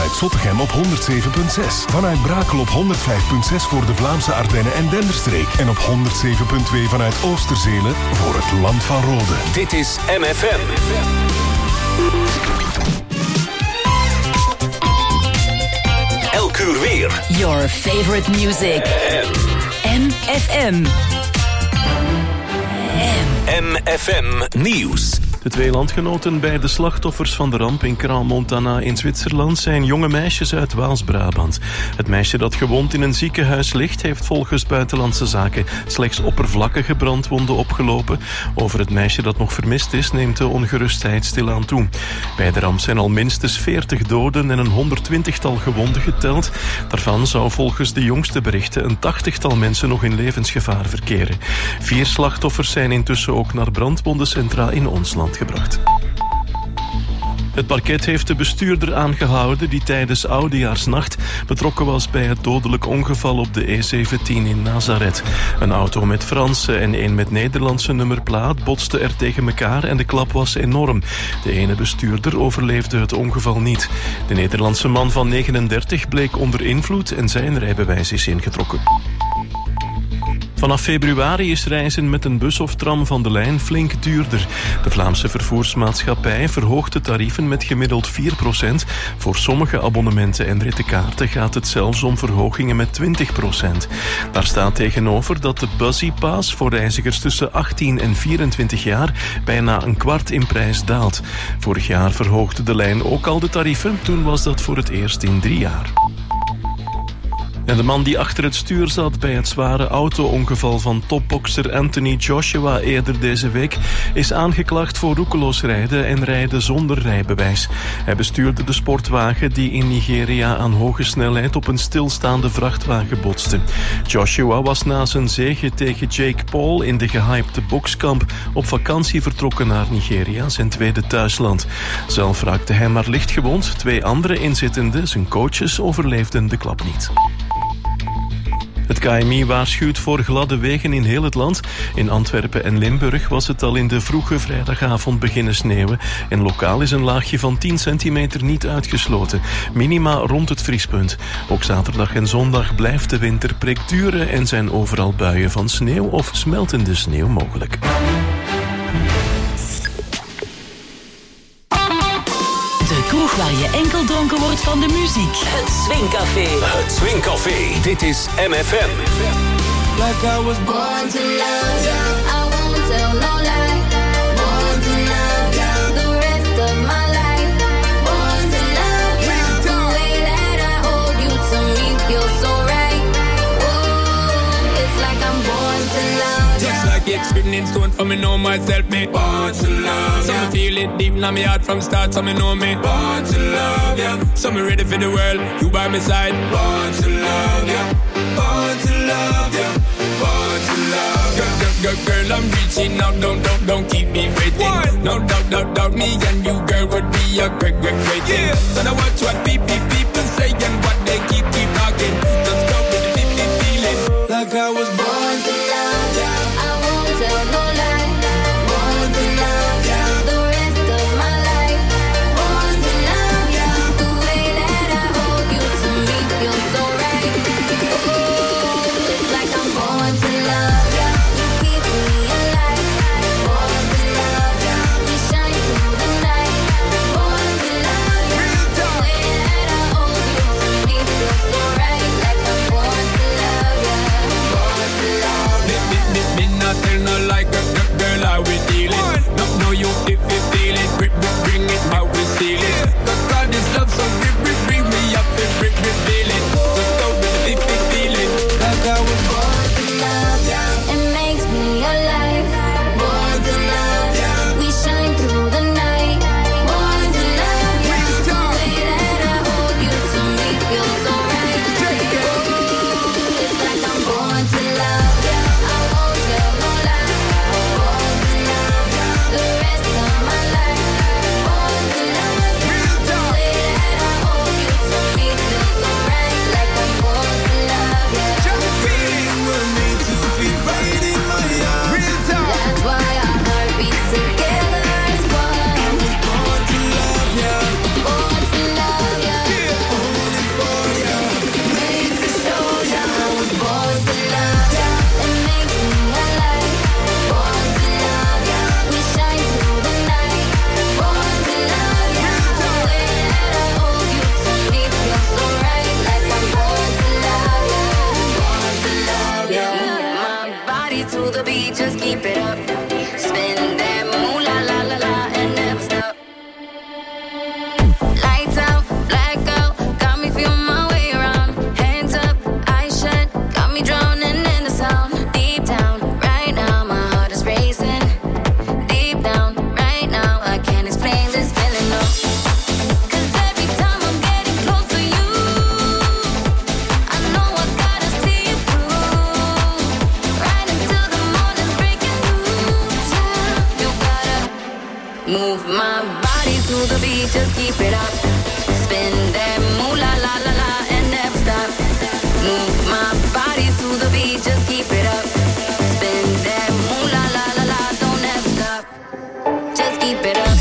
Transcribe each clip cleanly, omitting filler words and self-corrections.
vanuit Zottegem op 107.6. Vanuit Brakel op 105.6 voor de Vlaamse Ardennen en Denderstreek. En op 107.2 vanuit Oosterzele voor het Land van Rode. Dit is MFM. Elk uur weer. Your favorite music. MFM. MFM Nieuws. De twee landgenoten bij de slachtoffers van de ramp in Crans-Montana in Zwitserland zijn jonge meisjes uit Waals-Brabant. Het meisje dat gewond in een ziekenhuis ligt heeft volgens Buitenlandse Zaken slechts oppervlakkige brandwonden opgelopen. Over het meisje dat nog vermist is neemt de ongerustheid stilaan toe. Bij de ramp zijn al minstens 40 doden en een 120-tal gewonden geteld. Daarvan zou volgens de jongste berichten een 80-tal mensen nog in levensgevaar verkeren. 4 slachtoffers zijn intussen ook naar brandwondencentra in ons land gebracht. Het parket heeft de bestuurder aangehouden die tijdens Oudejaarsnacht betrokken was bij het dodelijk ongeval op de E17 in Nazareth. Een auto met Franse en een met Nederlandse nummerplaat botsten er tegen elkaar en de klap was enorm. De ene bestuurder overleefde het ongeval niet. De Nederlandse man van 39 bleek onder invloed en zijn rijbewijs is ingetrokken. Vanaf februari is reizen met een bus of tram van de lijn flink duurder. De Vlaamse vervoersmaatschappij verhoogt de tarieven met gemiddeld 4%. Voor sommige abonnementen en rittenkaarten gaat het zelfs om verhogingen met 20%. Daar staat tegenover dat de Buzzy Pass voor reizigers tussen 18 en 24 jaar bijna een kwart in prijs daalt. Vorig jaar verhoogde de lijn ook al de tarieven, toen was dat voor het eerst in 3 jaar. En de man die achter het stuur zat bij het zware auto-ongeval van topbokser Anthony Joshua eerder deze week is aangeklaagd voor roekeloos rijden en rijden zonder rijbewijs. Hij bestuurde de sportwagen die in Nigeria aan hoge snelheid op een stilstaande vrachtwagen botste. Joshua was na zijn zege tegen Jake Paul in de gehypte bokskamp op vakantie vertrokken naar Nigeria, zijn tweede thuisland. Zelf raakte hij maar licht gewond. 2 andere inzittenden, zijn coaches, overleefden de klap niet. Het KMI waarschuwt voor gladde wegen in heel het land. In Antwerpen en Limburg was het al in de vroege vrijdagavond beginnen sneeuwen. En lokaal is een laagje van 10 centimeter niet uitgesloten. Minima rond het vriespunt. Ook zaterdag en zondag blijft de winterprik duren en zijn overal buien van sneeuw of smeltende sneeuw mogelijk. De kroeg waar je enkel dronken wordt van de muziek. Het Swingcafé. Het Swingcafé. Dit is MFM. Like I was born to love you. I won't tell no lie. Born to love you. The rest of my life. Born to love you. The way that I hold you to me feels so right. Whoa, it's like I'm born to love you. Just like it's written in stone for me know myself, me born to love. So me feel it deep in my heart from start, so me know me born to love, yeah. So me ready for the world, you by my side. Born to love, yeah. Born to love, yeah. Born to love, yeah. Girl, I'm reaching out, don't keep me waiting. What? No doubt, me and you, girl, would be a great thing. Yeah. So now watch what people say and what they keep talking. Just go with the feeling. Like I was born to love you. I won't tell no lie. Born to love you. The rest of my life. Born to love you. The way that I hold you to me feels so right. Oh, it's like I'm born to love you. You keep me alive. Born to love you. We shine through the night. Born to love you. The way that I hold you to me feels so right. Like I'm born to love you. Born to love you. beat, just keep it up. Spin that moolah la la la and never stop. Move my body to the beat, just keep it up. Spin that moolah la la la, don't ever stop. Just keep it up.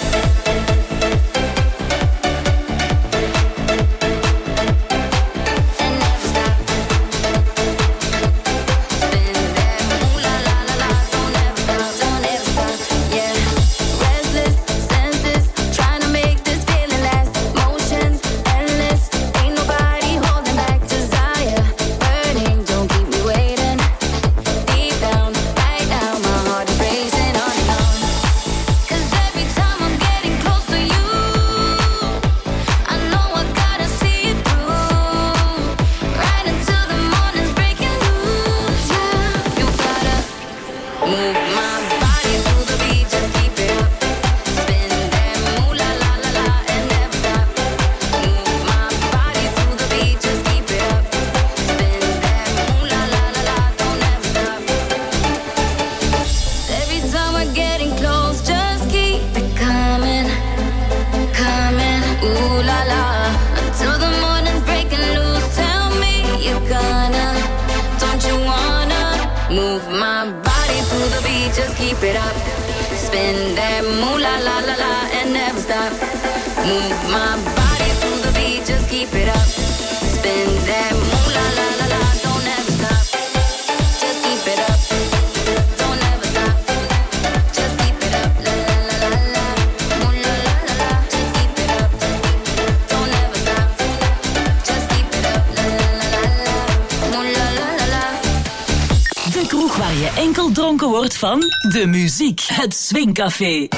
Van de muziek, het Swingcafé.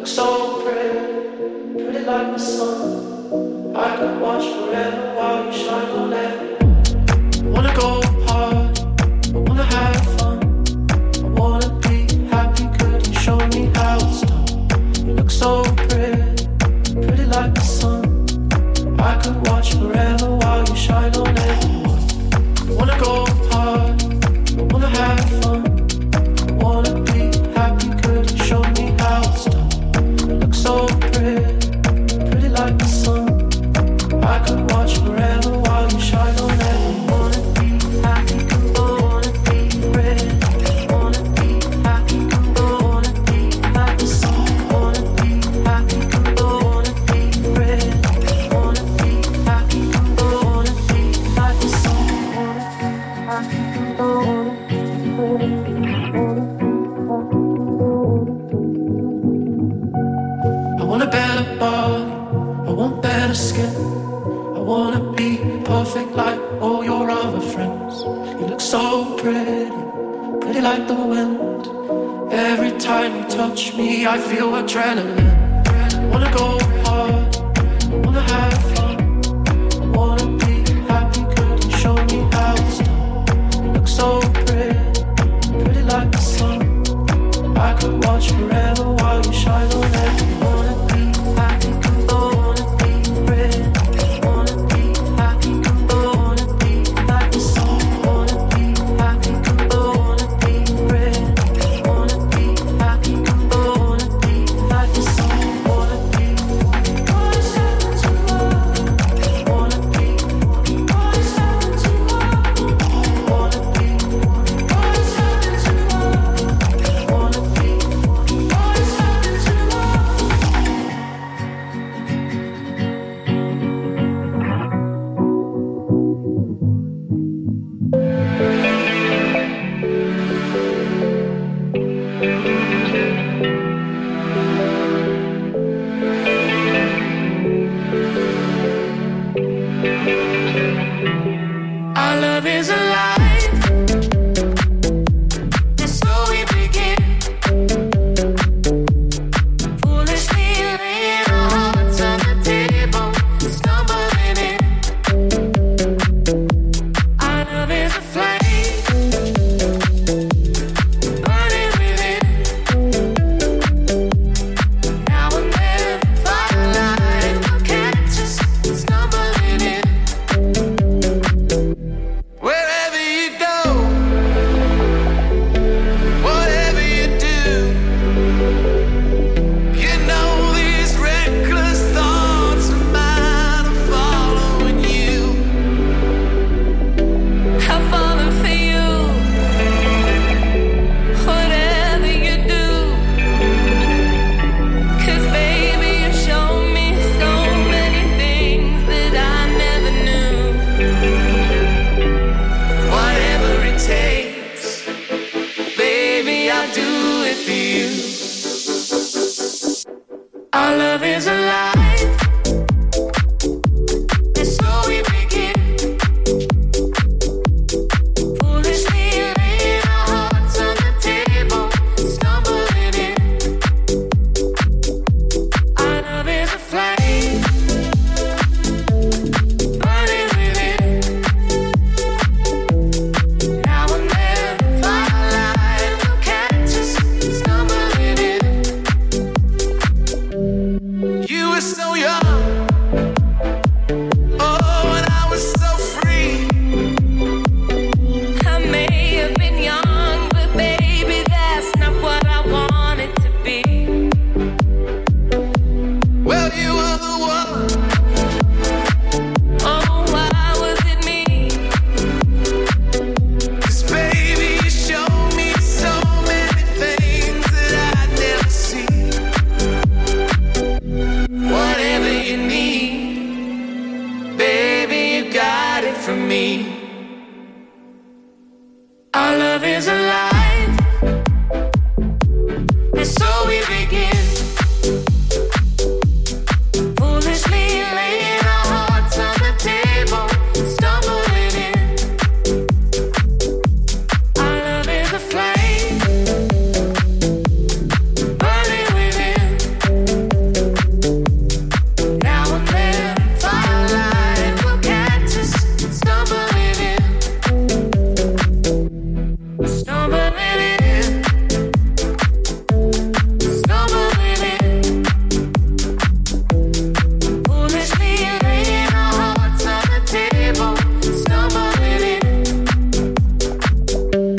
Have fallen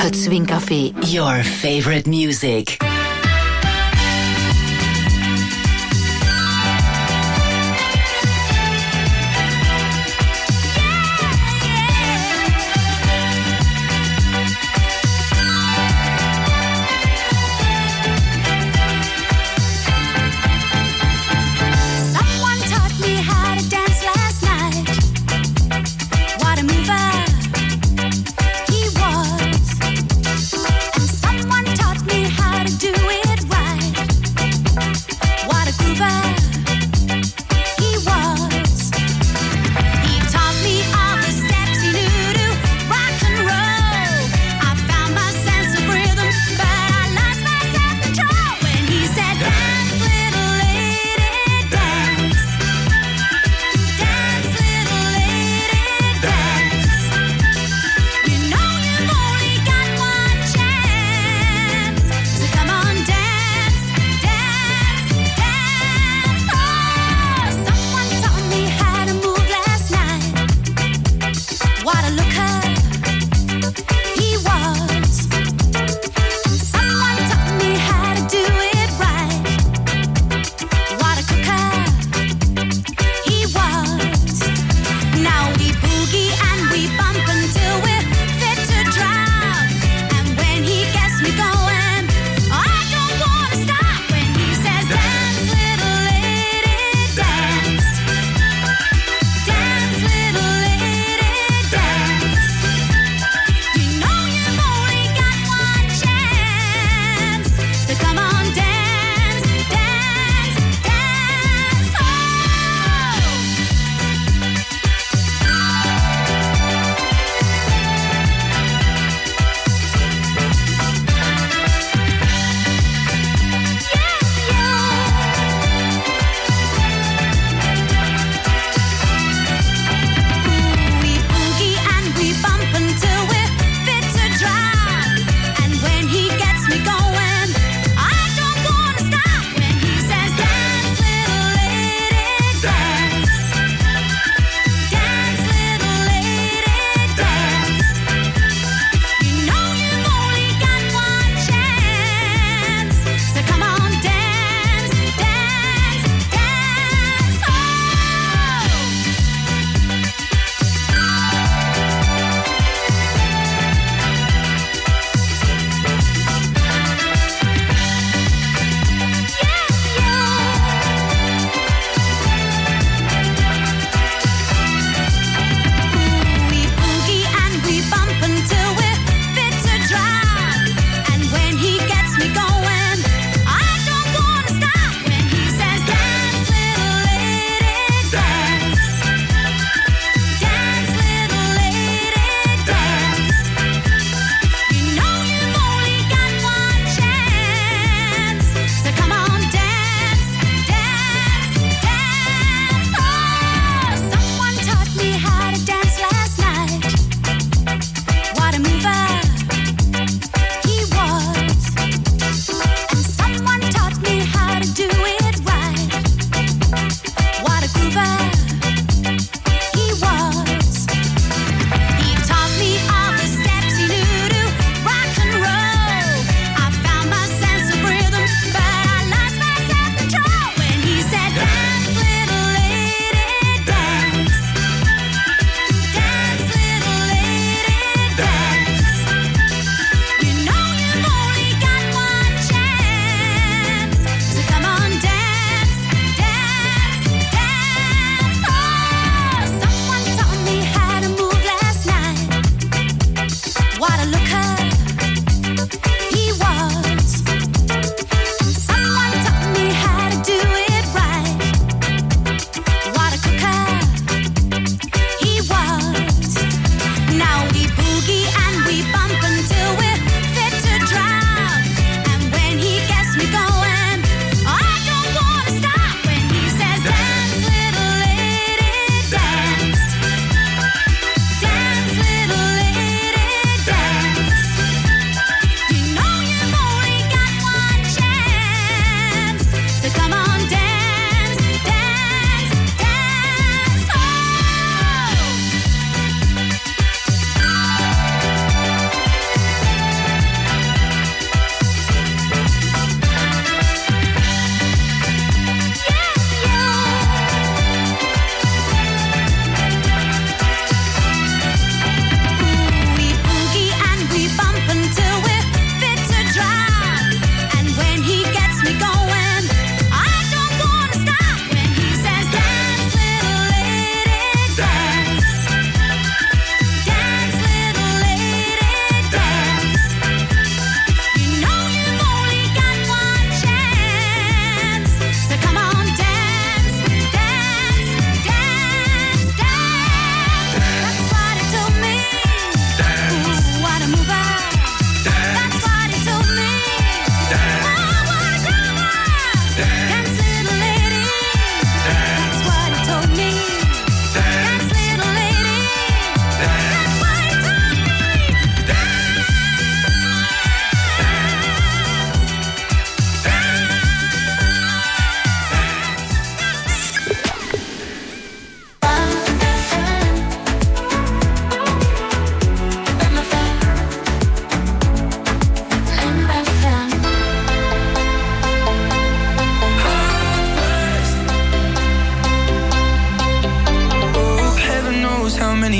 Het Swing Café. Your favorite music.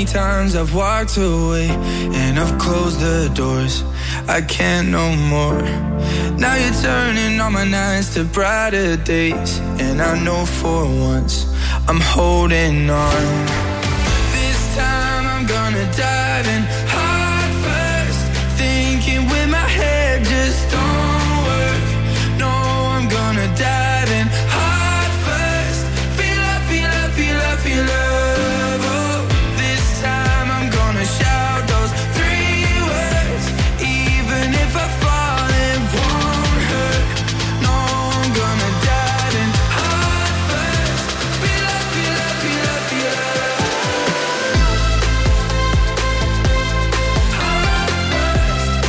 times I've walked away and I've closed the doors. I can't no more. Now you're turning all my nights to brighter days, and I know for once I'm holding on. This time I'm gonna dive in heart first, thinking with my head just don't work. No, I'm gonna dive in heart first. Feel love, feel love, feel love, feel love. Oh, this time I'm gonna shout those 3 words, even if I fall it won't hurt. No, I'm gonna dive in heart first. Feel love, feel love, feel love, feel love. Heart first.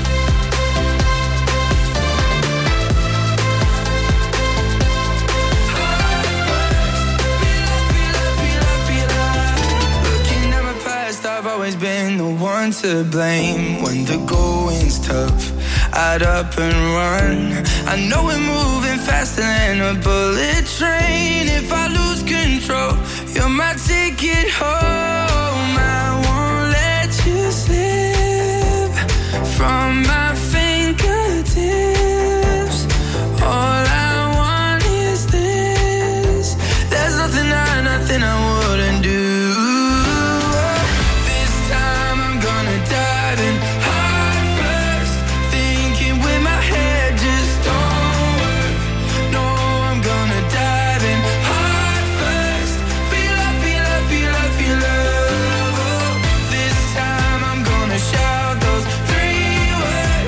Looking at my past, I've always been the one to blame. When the going's tough, I'd up and run. I know we're moving faster than a bullet train. If I lose control, you're my ticket home. I won't let you slip from my fingertips. All I want is this. There's nothing I wouldn't do. This time I'm gonna dive in heart first, thinking with my head just don't work. No, I'm gonna dive in heart first. Feel love, feel love, feel love, feel love. Oh, this time I'm gonna shout those 3 words,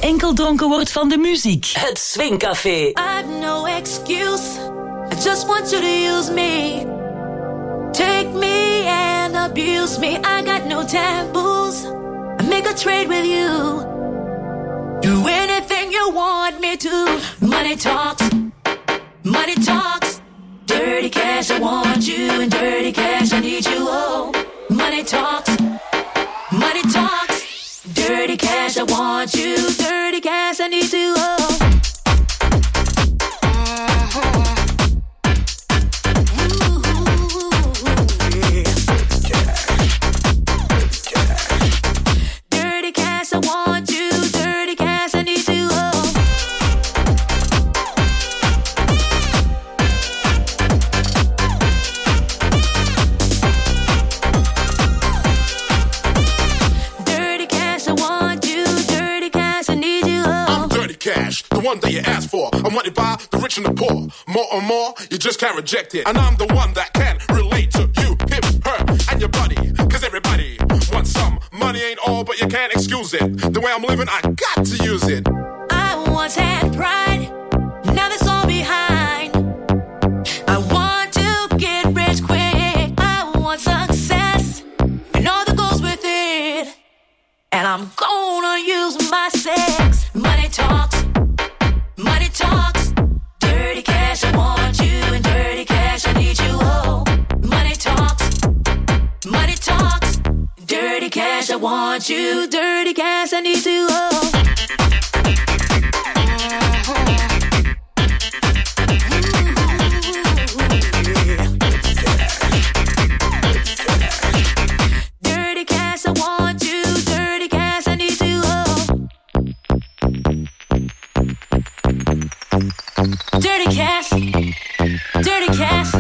enkel dronken wordt van de muziek. Het Swingcafé. I've no excuse. I just want you to use me. Take me and abuse me. I got no taboos. I make a trade with you. Do anything you want me to. Money talks. Money talks. Dirty cash, I want you. And dirty cash, I need you. Oh, money talks. Money talks. Dirty cash, I want you. Dirty cash, I need you. Oh. The one that you asked for. I'm wanted by the rich and the poor. More and more, you just can't reject it. And I'm the one that can relate to you, him, her, and your buddy. Cause everybody wants some. Money ain't all, but you can't excuse it. The way I'm living, I got to use it. I once had pride. Now that's all behind. I want to get rich quick. I want success. And all that goes with it. And I'm gonna use my sex. Money talks. Money talks. Dirty cash, I want you. And dirty cash, I need you. Oh, money talks. Money talks. Dirty cash, I want you. Dirty cash, I need you. Oh. Dirty cash, dirty cash.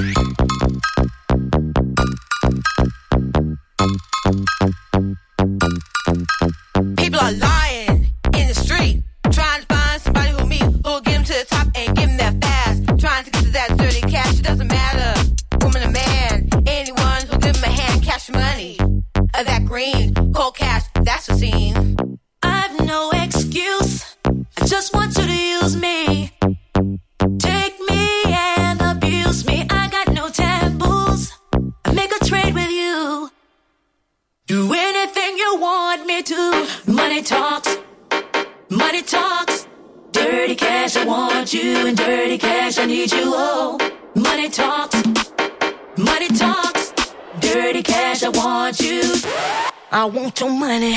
People are lying in the street, trying to find somebody who'll get them to the top and give them that fast. Trying to get to that dirty cash, it doesn't matter, woman or man. Anyone who'll give them a hand, cash money. That green, cold cash, that's the scene. I've no excuse, I just want you to use me. Take me and abuse me. I got no taboos. I make a trade with you. Do anything you want me to. Money talks. Money talks. Dirty cash, I want you. And dirty cash, I need you. Oh, money talks. Money talks. Dirty cash, I want you. I want your money.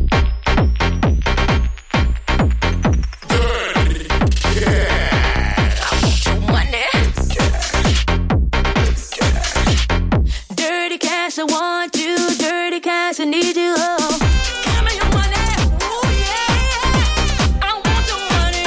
I want you, dirty cash, I need you, oh. Give me your money, ooh, yeah. I want your money,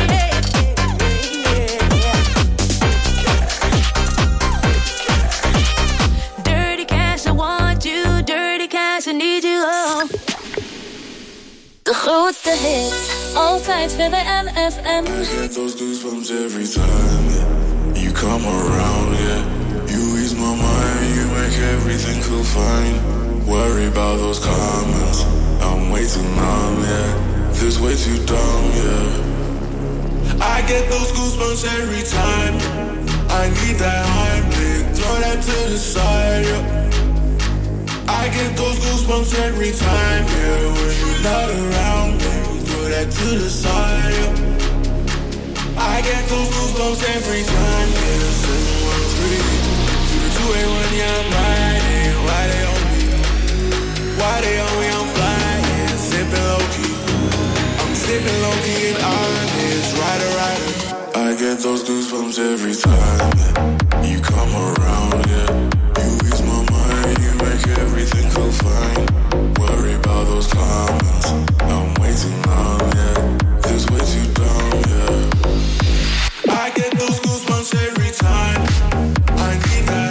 yeah. Dirty cash, I want you, dirty cash, I need you, oh. De grootste hits, altijd VWM FM. I get those goosebumps every time, yeah. You come around, yeah. You ease my mind, you make everything feel fine. Worry about those comments, I'm way too numb, yeah. This way too dumb, yeah. I get those goosebumps every time. I need that Heimlich, throw that to the side, yeah. I get those goosebumps every time, yeah. When you're not around me, throw that to the side, yeah. I get those goosebumps every time, yeah. 713 281, yeah, I'm riding. Why they on me? Why they on me? I'm flying, sipping low key. I'm sipping low key and honest, rider. I get those goosebumps every time, yeah. You come around, yeah. You ease my mind, you make everything feel fine. Worry about those comments, I'm way too numb, yeah. This way too dumb, yeah. I get those goosebumps every time. I need that.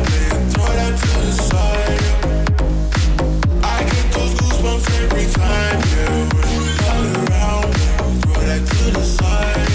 Every time, yeah, when you're not around, throw that to the side.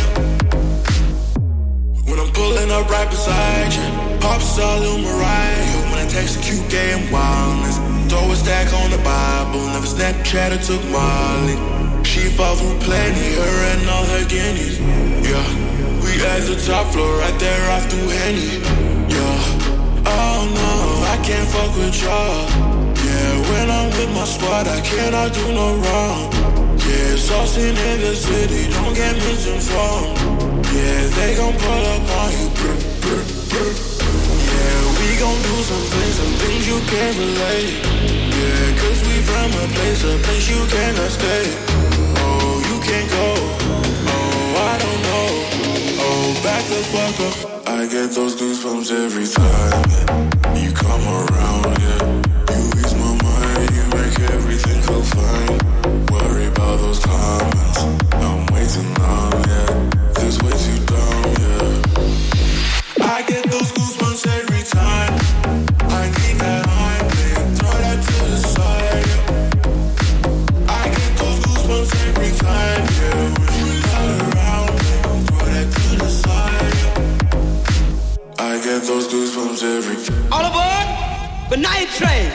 When I'm pulling up right beside you, pop star Lil Mariah. When I text a cute gay and wildness, throw a stack on the Bible. Never Snapchat or took Molly. She fought through plenty, her and all her guineas. Yeah, we at the top floor, right there off through Henny. Yeah, oh no, I can't fuck with y'all. Yeah, when I'm with my squad, I cannot do no wrong. Yeah, saucing in the city, don't get misinformed. Yeah, they gon' pull up on you. Yeah, we gon' do some things you can't relate. Yeah, cause we from a place you cannot stay. Oh, you can't go. Oh, I don't know. Oh, back the fuck up. I get those goosebumps every time you come around, yeah. You ease my mind, you make everything feel fine. Worry about those comments, I'm way too numb, yeah. This way too dumb, yeah. I get those goosebumps every time. I need that high, man, throw that to the side, yeah. I get those goosebumps every time, yeah. When you not around, man, throw that to the side, yeah. I get those goosebumps every time. All aboard the night train.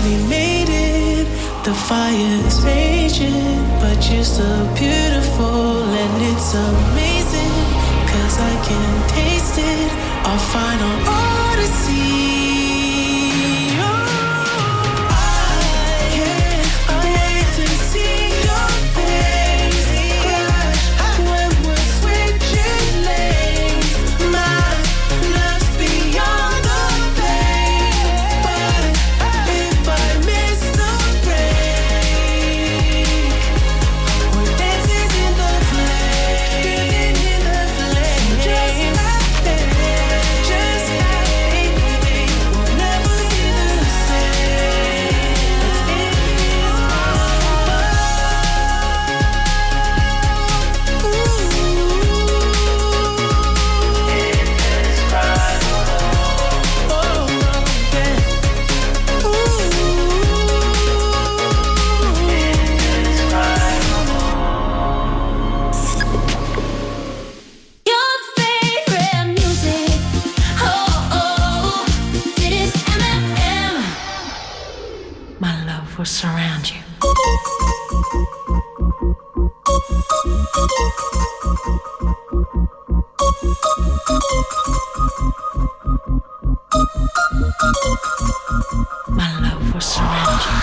finally made it. The fire's raging, but you're still beautiful and it's amazing. 'Cause I can taste it, our final odyssey. Surround you. My love will surround you.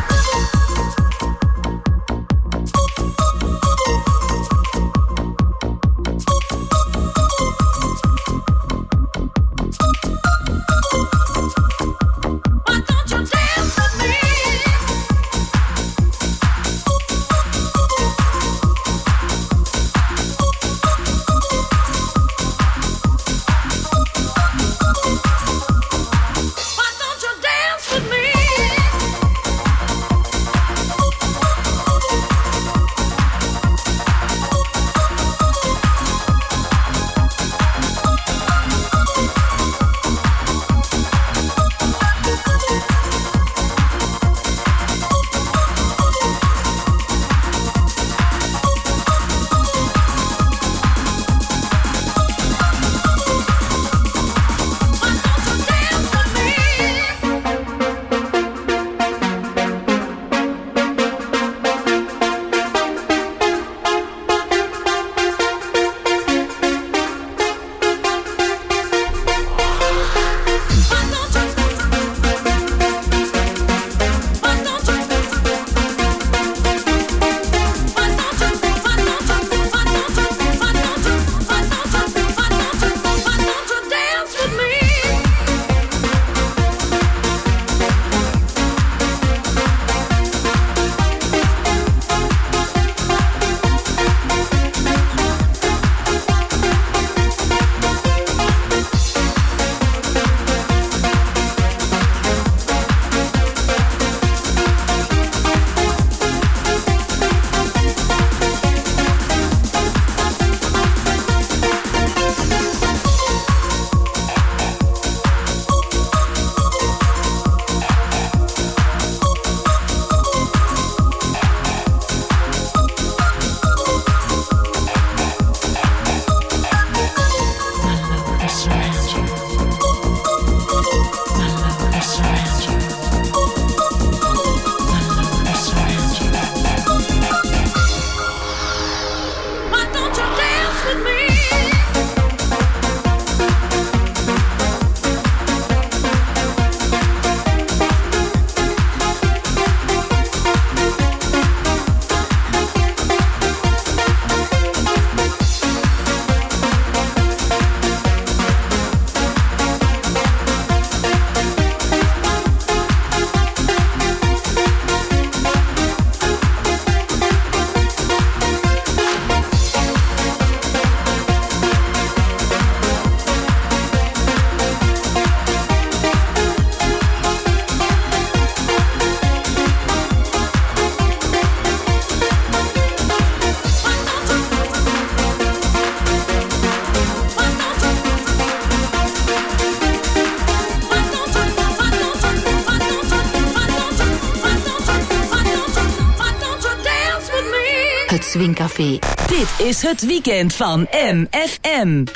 Het Swingcafé. Dit is het weekend van MFM.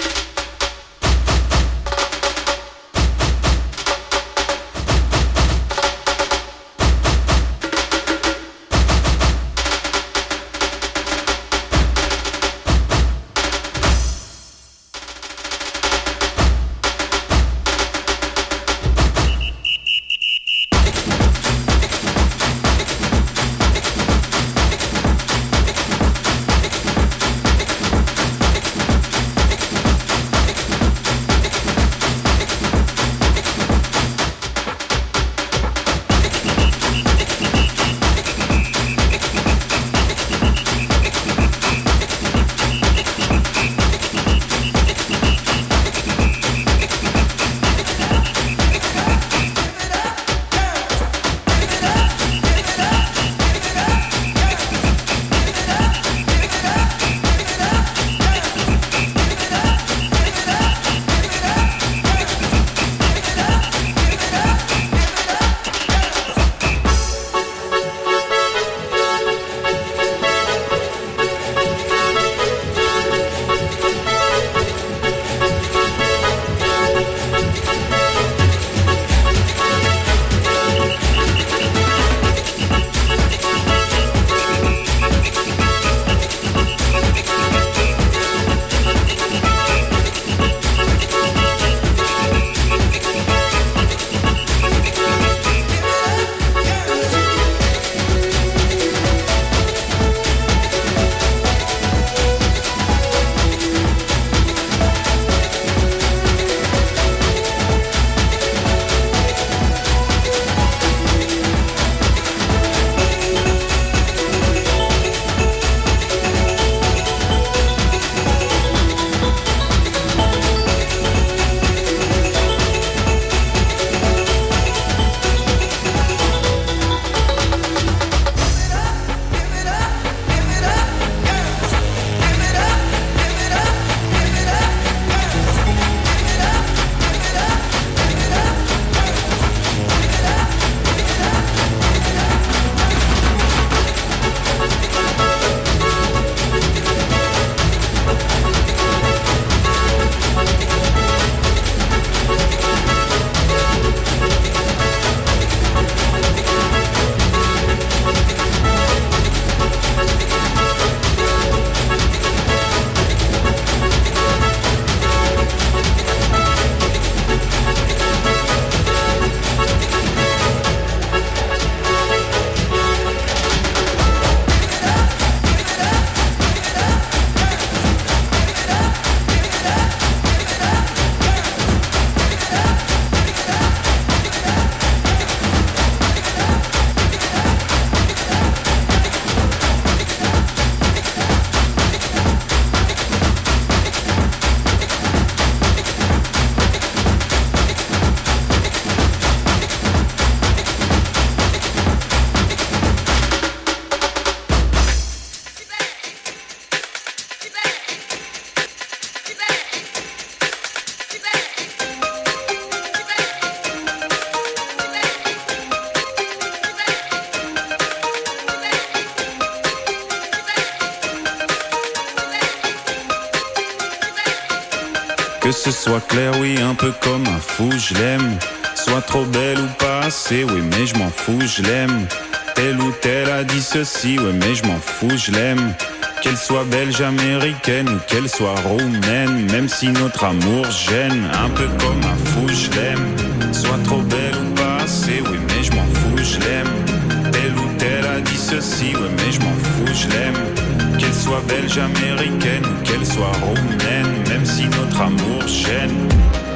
Que ce soit clair, oui, un peu comme un fou, je l'aime. Soit trop belle ou pas assez, oui, mais je m'en fous, je l'aime. Telle ou telle a dit ceci, oui, mais je m'en fous, je l'aime. Qu'elle soit belge, américaine ou qu'elle soit roumaine, même si notre amour gêne, un peu comme un fou, je l'aime. Soit trop belle ou pas assez, oui, mais je m'en fous, je l'aime. Telle ou telle a dit ceci, oui, mais je m'en fous, je l'aime. Qu'elle soit belge, américaine ou qu'elle soit roumaine, même si notre amour gêne.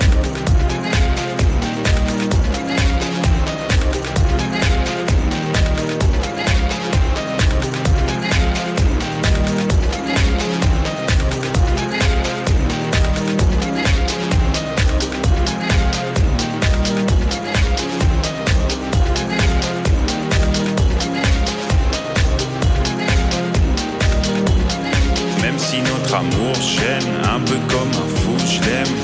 Amour gêne, un peu comme un fou, je l'aime.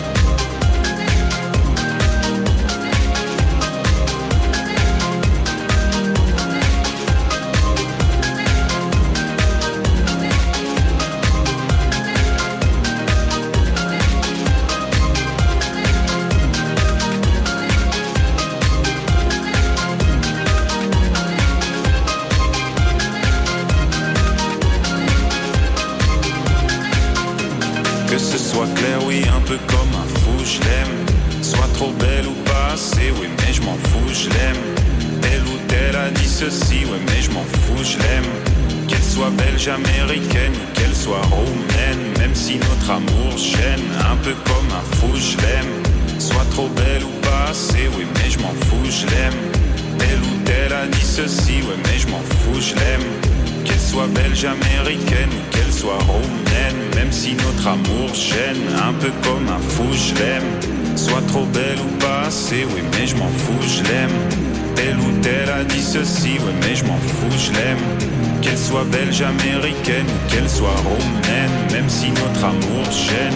Américaine ou qu'elle soit roumaine, même si notre amour gêne, un peu comme un fou, je l'aime. Soit trop belle ou pas assez, oui, mais je m'en fous, je l'aime. Telle ou telle a dit ceci, oui, mais je m'en fous, je l'aime. Qu'elle soit belge, américaine ou qu'elle soit roumaine, même si notre amour gêne, un peu comme un fou, je l'aime. Soit trop belle ou pas assez, oui, mais je m'en fous, je l'aime. Telle ou telle a dit ceci, oui, mais je m'en fous, je l'aime. Qu'elle soit belge, américaine ou qu'elle soit roumaine, même si notre amour gêne.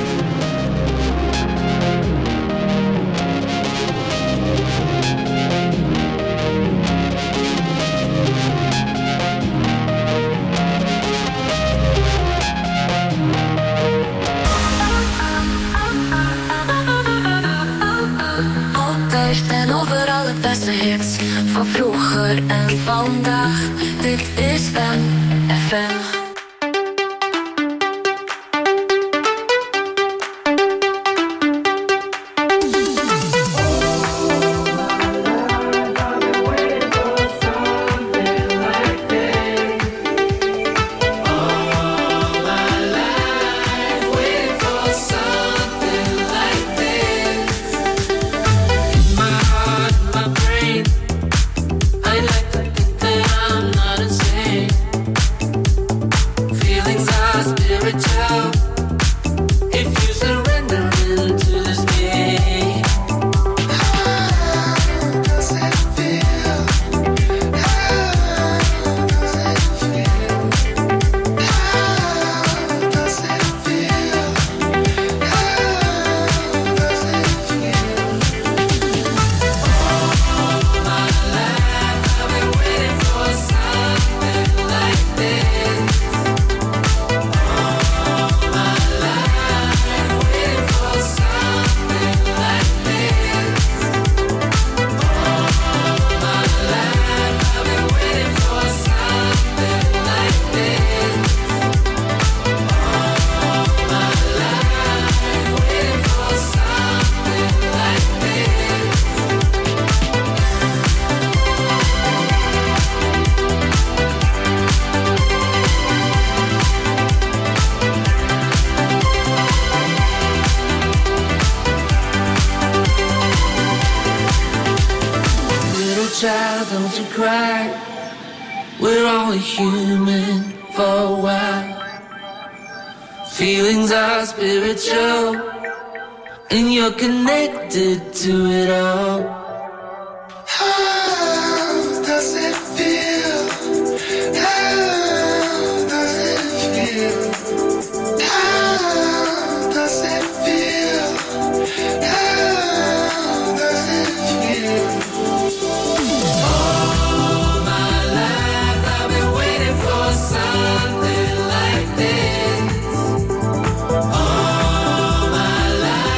Altijd en overal het beste hits van vroeger en vandaag. Dit is MFM. child, don't you cry. We're only human for a while. Feelings are spiritual, and you're connected to it all. How does it feel? How does it feel? How does it feel? How does it feel? All my life I've been waiting for something like this. All my life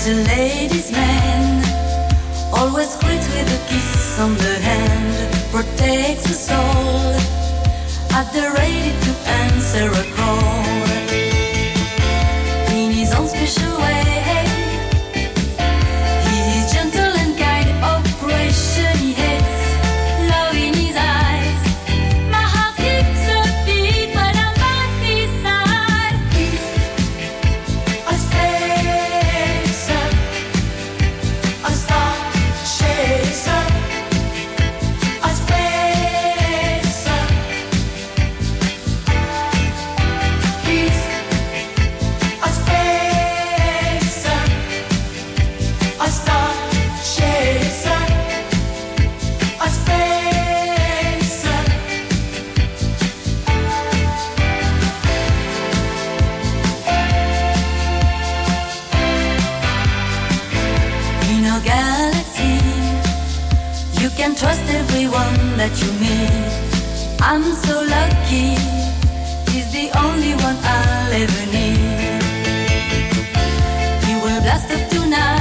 He's a ladies' man, always greet with a kiss on the hand, protects us all, at the ready to answer a call. In his own special way, he's gentle and kind, operation he hates, love in his eyes. My heart keeps a beat when I'm by his side. He's a spacer, a star chaser, a spacer. He's a spacer, a star chaser, a spacer. In our galaxy, you can trust everyone that you meet. I'm so lucky, he's the only one I'll ever need. He will blast off tonight